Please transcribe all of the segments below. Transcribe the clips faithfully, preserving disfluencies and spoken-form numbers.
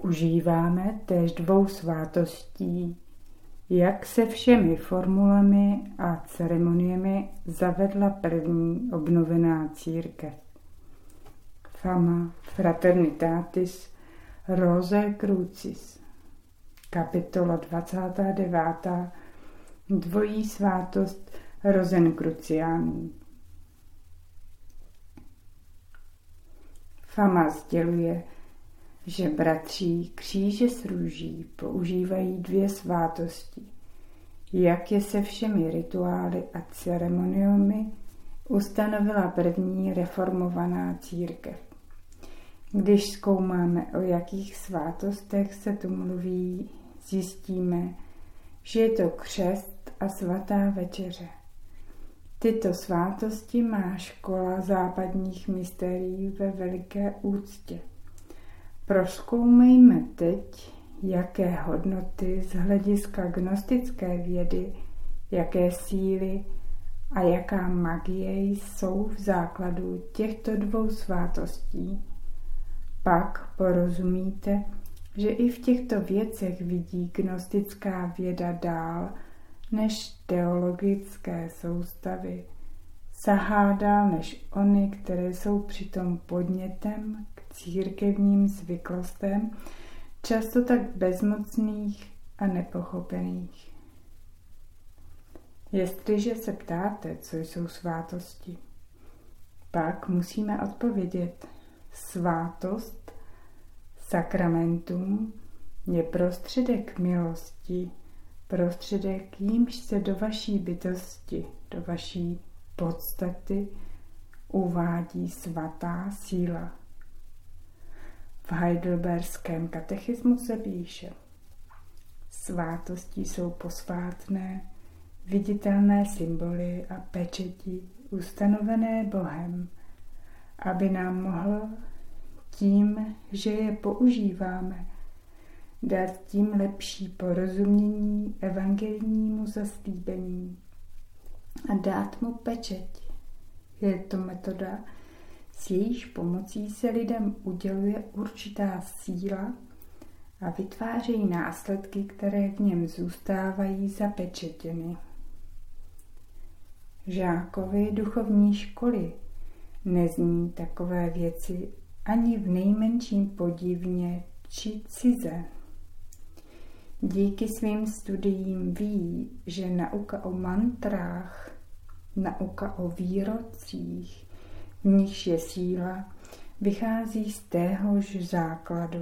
užíváme též dvou svátostí, jak se všemi formulemi a ceremoniemi zavedla první obnovená církev. Fama Fraternitatis Rosae Crucis, kapitola dvacátá devátá. Dvojí svátost Rosenkruciánů. Fama sděluje, že bratří kříže s růží používají dvě svátosti, jak je se všemi rituály a ceremoniemi ustanovila první reformovaná církev. Když zkoumáme, o jakých svátostech se tu mluví, zjistíme, že je to křest a svatá večeře. Tyto svátosti má škola západních mystérií ve veliké úctě. Prozkoumejme teď, jaké hodnoty z hlediska gnostické vědy, jaké síly a jaká magie jsou v základu těchto dvou svátostí. Pak porozumíte, že i v těchto věcech vidí gnostická věda dál než teologické soustavy. Sahá dál než ony, které jsou přitom podnětem k církevním zvyklostem, často tak bezmocných a nepochopených. Jestliže se ptáte, co jsou svátosti, pak musíme odpovědět. Svátost, sakramentum, je prostředek milosti, prostředek, jímž se do vaší bytosti, do vaší podstaty uvádí svatá síla. V heidelberském katechismu se píše: svátosti jsou posvátné, viditelné symboly a pečeti ustanovené Bohem, aby nám mohl tím, že je používáme, dát tím lepší porozumění evangelijnímu zaslíbení a dát mu pečeť. Je to metoda, s jejíž pomocí se lidem uděluje určitá síla a vytvářejí následky, které v něm zůstávají zapečetěny. Žákovi duchovní školy nezní takové věci ani v nejmenším podivně či cize. Díky svým studiím ví, že nauka o mantrách, nauka o výrocích, v nichž je síla, vychází z téhož základu.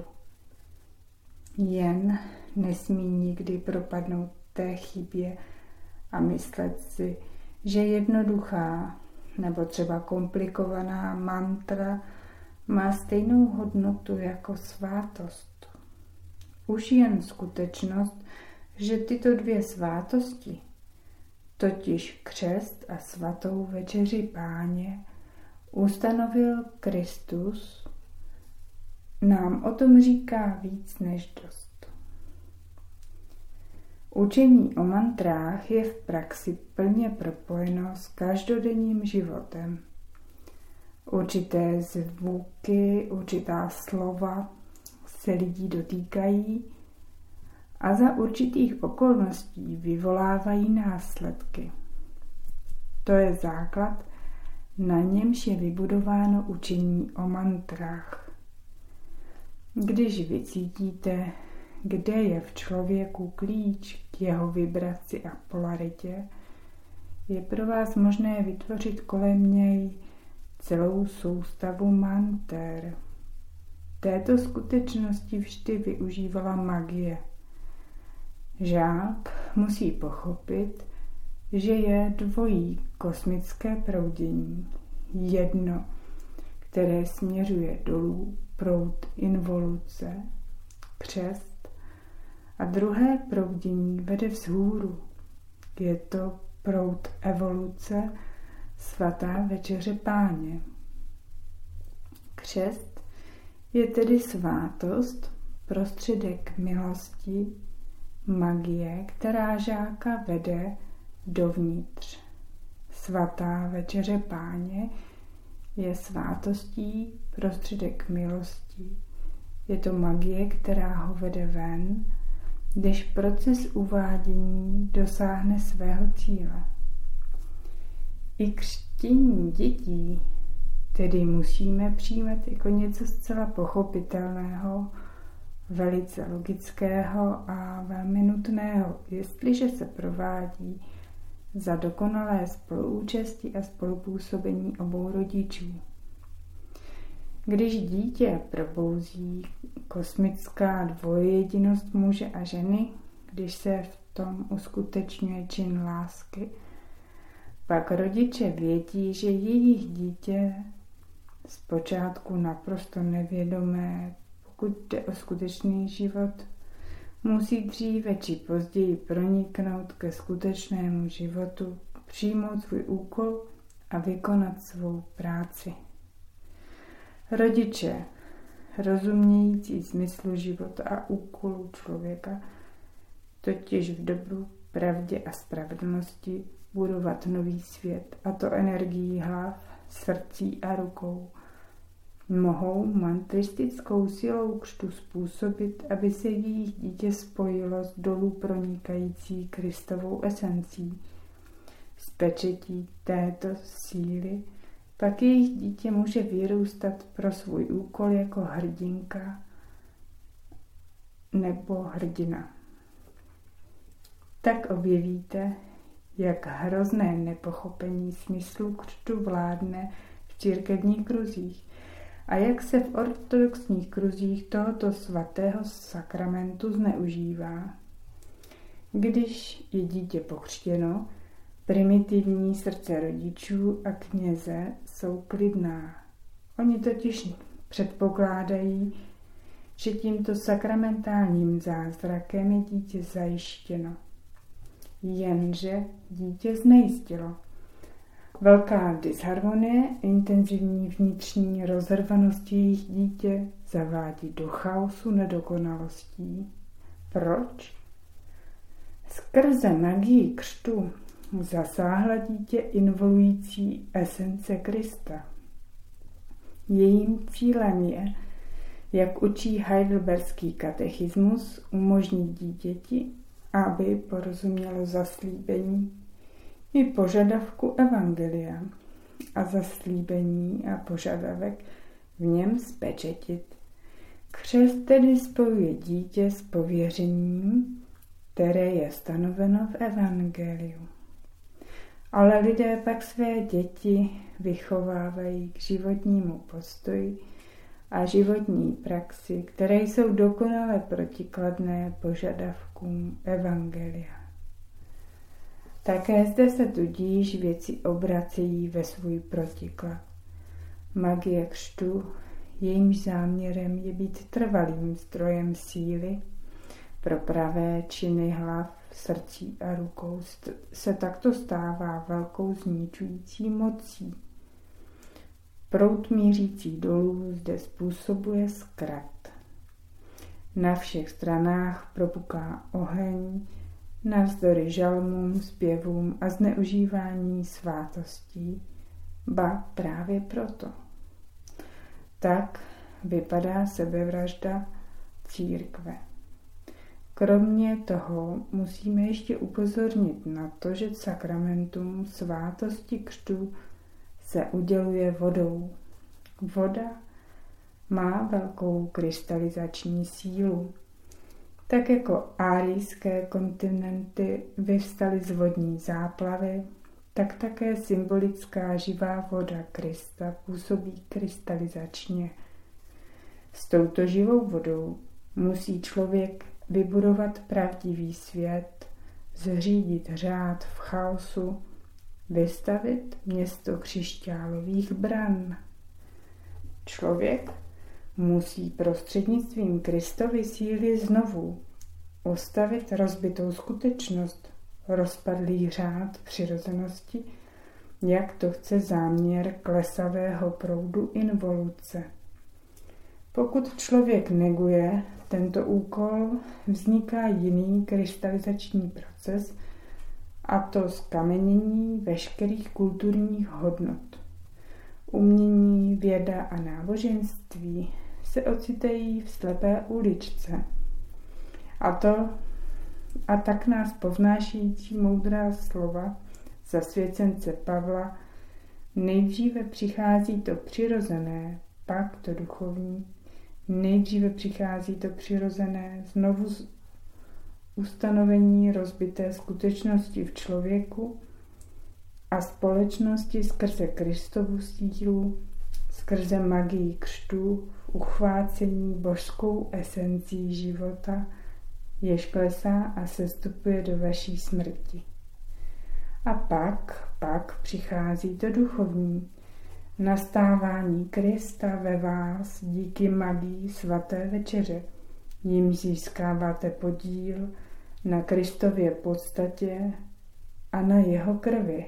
Jen nesmí nikdy propadnout té chybě a myslet si, že jednoduchá nebo třeba komplikovaná mantra má stejnou hodnotu jako svátost. Už jen skutečnost, že tyto dvě svátosti, totiž křest a svatou večeři Páně, ustanovil Kristus, nám o tom říká víc než dost. Učení o mantrách je v praxi plně propojeno s každodenním životem. Určité zvuky, určitá slova se lidí dotýkají a za určitých okolností vyvolávají následky. To je základ, na němž je vybudováno učení o mantrách. Když vycítíte, kde je v člověku klíč k jeho vibraci a polaritě, je pro vás možné vytvořit kolem něj celou soustavu manter. Této skutečnosti vždy využívala magie. Žák musí pochopit, že je dvojí kosmické proudění. Jedno, které směřuje dolů, proud involuce, křest, a druhé proudění vede vzhůru. Je to proud evoluce, svatá večeře Páně. Křest je tedy svátost, prostředek milosti, magie, která žáka vede dovnitř. Svatá večeře Páně je svátostí, prostředek milosti, Je to magie, která ho vede ven, když proces uvádění dosáhne svého cíle. I křtění dětí tedy musíme přijímat jako něco zcela pochopitelného, velice logického a velmi nutného, jestliže se provádí za dokonalé spoluúčasti a spolupůsobení obou rodičů. Když dítě probouzí kosmická dvojjedinost muže a ženy, když se v tom uskutečňuje čin lásky, pak rodiče vědí, že jejich dítě zpočátku naprosto nevědomé, pokud jde o skutečný život, musí dříve či později proniknout ke skutečnému životu, přijmout svůj úkol a vykonat svou práci. Rodiče, rozumějící smyslu života a úkolu člověka, totiž v dobru, pravdě a spravedlnosti budovat nový svět, a to energií hlav, srdcí a rukou, mohou mantristickou silou křtu způsobit, aby se jejich dítě spojilo s dolů pronikající Kristovou esencí. Z pečetí této síly pak jejich dítě může vyrůstat pro svůj úkol jako hrdinka nebo hrdina. Tak objevíte, jak hrozné nepochopení smyslu křtu vládne v církevních kruzích a jak se v ortodoxních kruzích tohoto svatého sakramentu zneužívá. Když je dítě pokřtěno, primitivní srdce rodičů a kněze jsou klidná. Oni totiž předpokládají, že tímto sakramentálním zázrakem je dítě zajištěno. Jenže dítě znejistilo. Velká disharmonie, intenzivní vnitřní rozrvanosti jejich dítě zavádí do chaosu nedokonalostí. Proč? Skrze magii křtu zasáhla dítě involující esence Krista. Jejím cílem je, jak učí heidelberský katechismus, umožnit dítěti, aby porozumělo zaslíbení i požadavku evangelia a zaslíbení a požadavek v něm spečetit. Křest tedy spojuje dítě s pověřením, které je stanoveno v evangeliu. Ale lidé pak své děti vychovávají k životnímu postoji a životní praxi, které jsou dokonale protikladné požadavkům evangelia. Také zde se tudíž věci obracejí ve svůj protiklad. Magie křtu, jejímž záměrem je být trvalým zdrojem síly pro pravé činy hlav, srdcí a rukou, se takto stává velkou zničující mocí. Proud mířící dolů zde způsobuje zkrat. Na všech stranách propuká oheň, navzdory žalmům, zpěvům a zneužívání svátostí, ba právě proto. Tak vypadá sebevražda církve. Kromě toho musíme ještě upozornit na to, že sakramentum svátosti křtu se uděluje vodou. Voda má velkou krystalizační sílu. Tak jako árijské kontinenty vyvstaly z vodní záplavy, tak také symbolická živá voda Krista působí krystalizačně. S touto živou vodou musí člověk vybudovat pravdivý svět, zřídit řád v chaosu, vystavit město křišťálových bran. Člověk musí prostřednictvím Kristovy síly znovu ustavit rozbitou skutečnost, rozpadlý řád přirozenosti, jak to chce záměr klesavého proudu involuce. Pokud člověk neguje tento úkol, vzniká jiný krystalizační proces, a to zkamenění veškerých kulturních hodnot. Umění, věda a náboženství se ocitají v slepé uličce. A to a tak nás povnášející moudrá slova zasvěcence Pavla: nejdříve přichází to přirozené, pak to duchovní. Nejdříve přichází to přirozené, znovu ustanovení rozbité skutečnosti v člověku a společnosti skrze Kristovu sílu, skrze magii křtu, v uchvácení božskou esencí života, jež klesá a sestupuje do vaší smrti. A pak, pak přichází to duchovní, nastávání Krista ve vás díky magii svaté večeře, jím získáváte podíl na Kristově podstatě a na jeho krvi.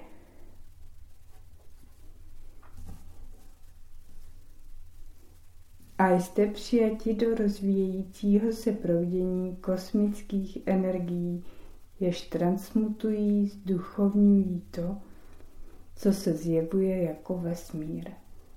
A jste přijati do rozvíjejícího se proudění kosmických energií, jež transmutují, zduchovňují to, co se zjevuje jako vesmír.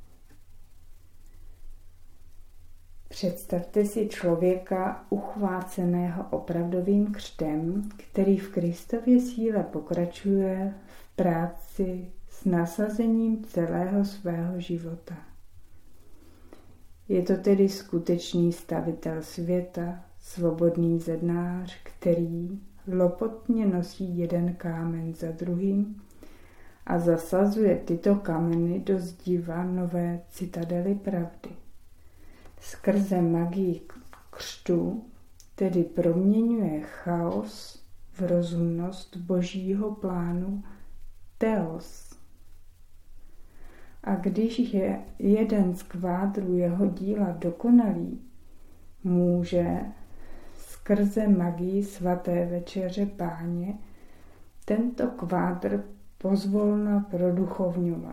Představte si člověka uchváceného opravdovým křtem, který v Kristově síle pokračuje v práci s nasazením celého svého života. Je to tedy skutečný stavitel světa, svobodný zednář, který lopotně nosí jeden kámen za druhým a zasazuje tyto kameny do zdiva nové citadely pravdy. Skrze magii křtu tedy proměňuje chaos v rozumnost božího plánu Theos. A když je jeden z kvádrů jeho díla dokonalý, může skrze magii svaté večeře Páně tento kvádr pozvolna produchovňovat.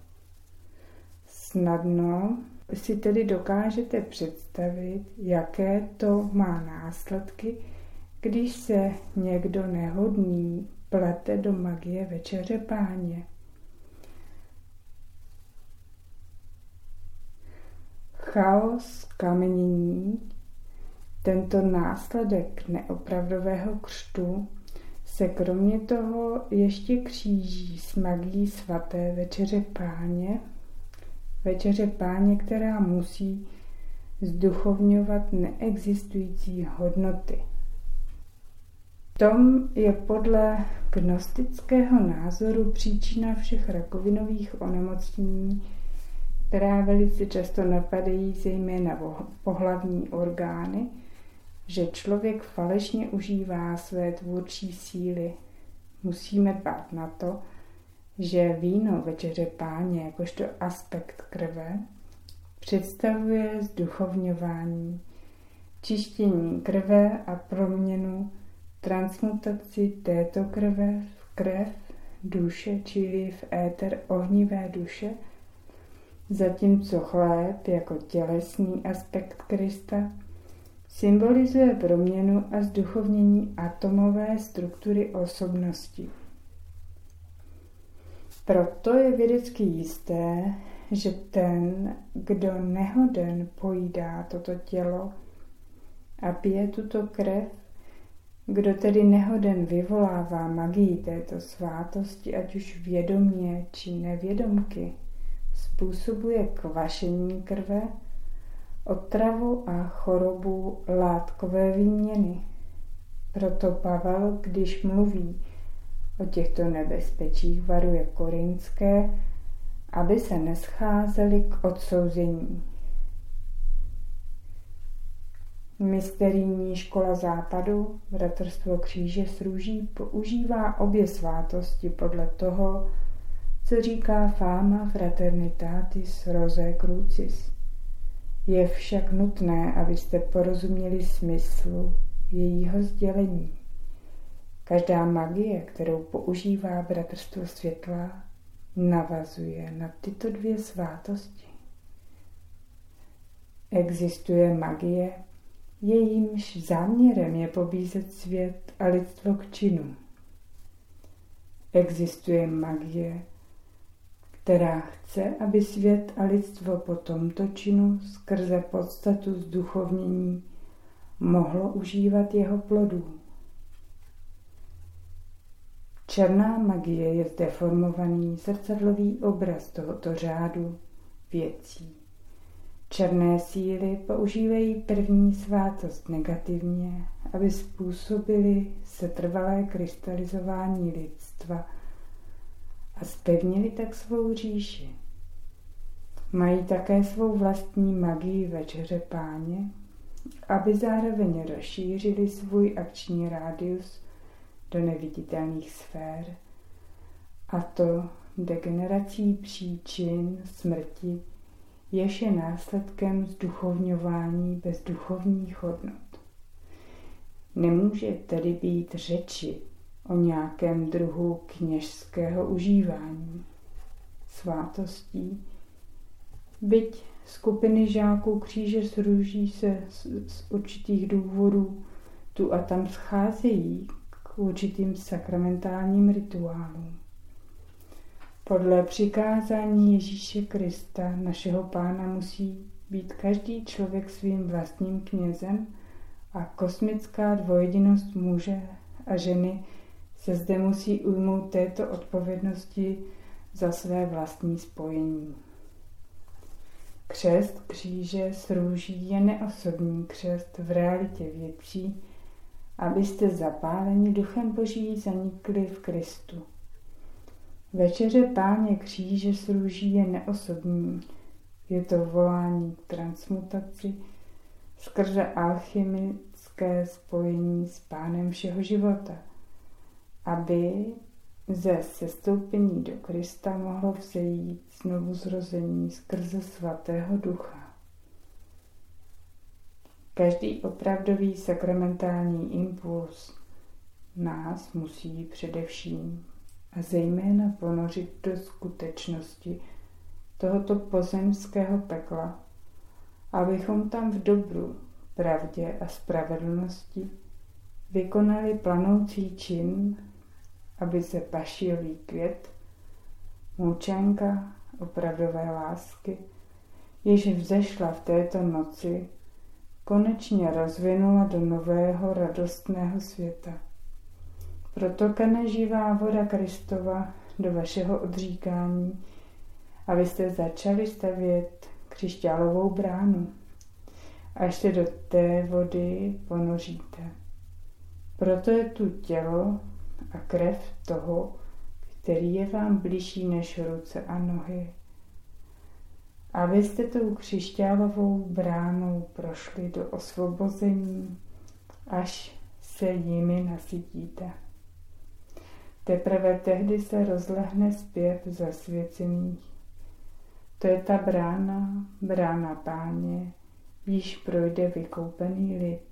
Snadno si tedy dokážete představit, jaké to má následky, když se někdo nehodný plete do magie večeře Páně. Chaos kamenění, tento následek neopravdového křtu, se kromě toho ještě kříží s magií svaté večeře Páně, večeře Páně, která musí zduchovňovat neexistující hodnoty. V tom je podle gnostického názoru příčina všech rakovinových onemocnění, která velice často napadají zejména pohlavní orgány, že člověk falešně užívá své tvůrčí síly. Musíme dbát na to, že víno večeře Páně jakožto aspekt krve představuje zduchovňování, čištění krve a proměnu, transmutaci této krve v krev duše, čili v éter ohnivé duše, zatímco chléb jako tělesný aspekt Krista symbolizuje proměnu a zduchovnění atomové struktury osobnosti. Proto je vědecky jisté, že ten, kdo nehoden pojídá toto tělo a pije tuto krev, kdo tedy nehoden vyvolává magii této svátosti, ať už vědomě či nevědomky, způsobuje kvašení krve, otravu a chorobu látkové výměny. Proto Pavel, když mluví o těchto nebezpečích, varuje korinské, aby se nescházeli k odsouzení. Mysterijní škola západu, bratrstvo kříže s růží, používá obě svátosti podle toho, co říká Fama Fraternitatis Rosae Crucis. Je však nutné, abyste porozuměli smyslu jejího sdělení. Každá magie, kterou používá bratrstvo světla, navazuje na tyto dvě svátosti. Existuje magie, jejímž záměrem je pobízet svět a lidstvo k činu. Existuje magie, která chce, aby svět a lidstvo po tomto činu skrze podstatu zduchovnění mohlo užívat jeho plodů. Černá magie je zdeformovaný zrcadlový obraz tohoto řádu věcí. Černé síly používají první svátost negativně, aby způsobili setrvalé krystalizování lidstva a zpevnili tak svou říši. Mají také svou vlastní magii Večeře Páně, aby zároveň rozšířili svůj akční rádius do neviditelných sfér, a to degenerací příčin smrti, jež je následkem zduchovňování bez duchovních hodnot. Nemůže tedy být řeči o nějakém druhu kněžského užívání svátostí, byť skupiny žáků kříže s růží se z, z určitých důvodů tu a tam scházejí k určitým sakramentálním rituálům. Podle přikázání Ježíše Krista, našeho Pána, musí být každý člověk svým vlastním knězem a kosmická dvojedinost muže a ženy se zde musí ujmout této odpovědnosti za své vlastní spojení. Křest kříže s růží je neosobní křest v realitě věcí, abyste zapáleni duchem Boží zanikli v Kristu. Večeře Páně kříže s růží je neosobní. Je to volání k transmutaci skrze alchymické spojení s Pánem všeho života, aby ze sestoupení do Krista mohlo vzejít znovu zrození skrze svatého ducha. Každý opravdový sakramentální impuls nás musí především a zejména ponořit do skutečnosti tohoto pozemského pekla, abychom tam v dobru, pravdě a spravedlnosti vykonali planoucí čin, aby se pašijový květ, moučenka opravdové lásky, jež vzešla v této noci, konečně rozvinula do nového radostného světa. Protokane živá voda Kristova do vašeho odříkání, abyste začali stavět křišťálovou bránu, až se do té vody ponoříte. Proto je tu tělo a krev toho, který je vám bližší než ruce a nohy, abyste tou křišťálovou bránou prošli do osvobození, až se jimi nasytíte. Teprve tehdy se rozlehne zpěv zasvěcených. To je ta brána, brána Páně, již projde vykoupený lid.